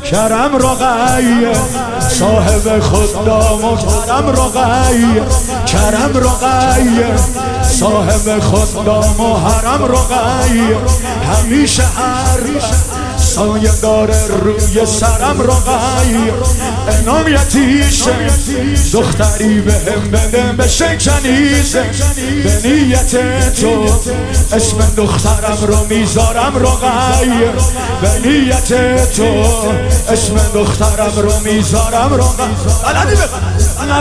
کرم رقیه صاحب خدام و کرم رقیه کرم رقیه صاحب خدام و حرم رقیه همیشه هر سایه داره روی سرم رقیه عنایتیشه دختری به هم بده بشه کنیزه به نیت تو اسم دخترم رو میذارم رقیه به نیت تو اسم دخترم رو میذارم رقیه بلدی بخن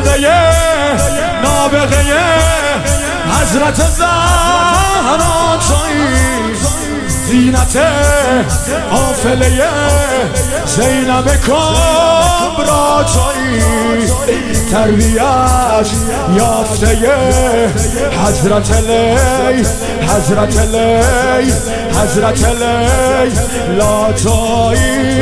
نابغه حضرت زهرا تویی زینت قافله زینب کبرا تویی تربیت یافته حضرت علی حضرت علی حضرت علی لا تویی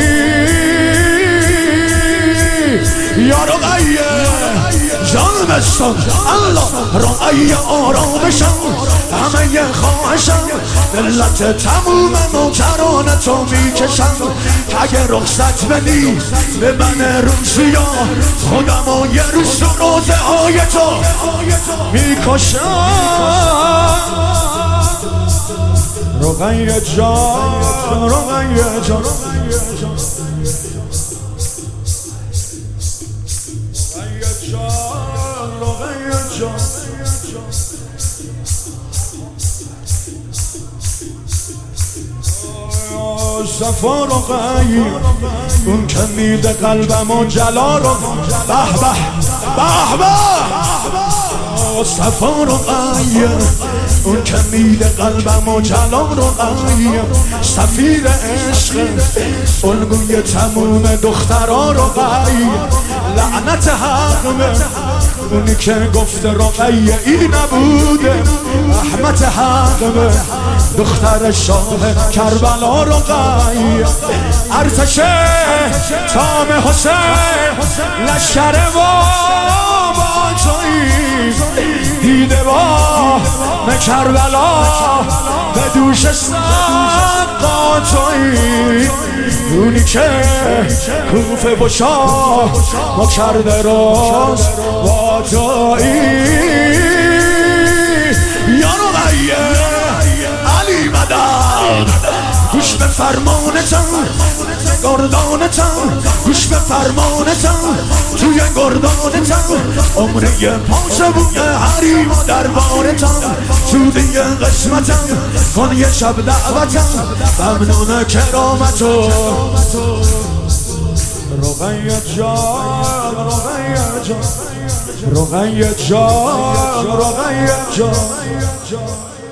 یا رقیه جان بستان الله رقیه آرامشم همه خواهشم ملت تموم نوکران تو میکشم اگه رخصت بدی به من روسیا خودم و یه روز روزه های تو میکشم رقیه جان رقیه جان صفا رقیه اون که میده قلبم و جلا رو به به به به صفا رقیه اون که میده قلبم و جلا رقیه سفیر عشق الگوی تموم دخترا رقیه لعنت حق به اونی که گفته رقیه ای نبوده رحمت حق به دختر شاه کربلا رقیه ارتش تام حسین لشکر با تویی دیده با کربلا به دوش سقا تویی اونی که کوفه و شاه ما کرده راست با تویی یا رقیه علی مدد گوش به فرمانتم گردانتم گوش به فرمانتم توی گردانتم عمره پاسبون حریم و دربارتم سودی قسمتم کن یه شب دعوتم ممنون کرامتو رقیه جان رقیه جان رقیه جان رقیه جان